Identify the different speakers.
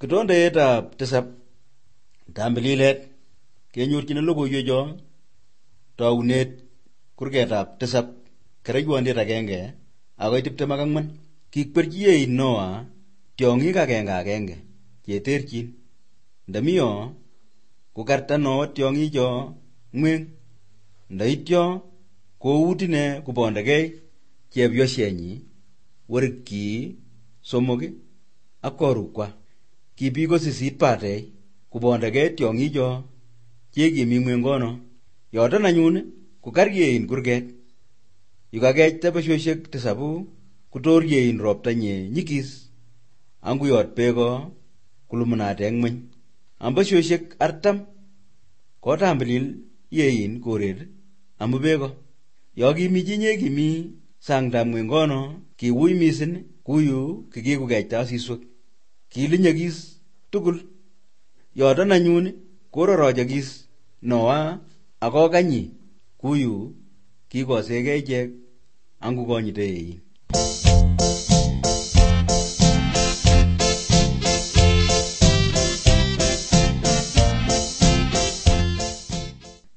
Speaker 1: Kitondetab tisab tambililet kenyorchin logoiwecho taunet kurgetab tisab kereywondit agenge agoi 24. Kikwerchi yeit Noa tiong'ik agenge cheterchin. Ndamiyo kokarta Noa tiong'icho ng'weny, ndaityo kout ine kubondegei chepyosyenyi, werikchi somok ak korukwa. Kibi ko 8 batei kubondegei tiong'icho chekimi ng'wengono. Yoton anyun kokaryein kurget. Yukakech tebesyosyek 7 kotoryein roptanye nyikis anguyot beko kulumunate eng ng'weny. Ambesyosyek 40 kotambilil yein koret amu beko. Yo kimi chi nyekimi sang'dap ng'wengono kiwui mising kuyu kikikukechta asiswek, kilinyakis tugul. Yoton anyun kororochokis Noa akokanyi kuyu kikosegei ichek angukonyite yein.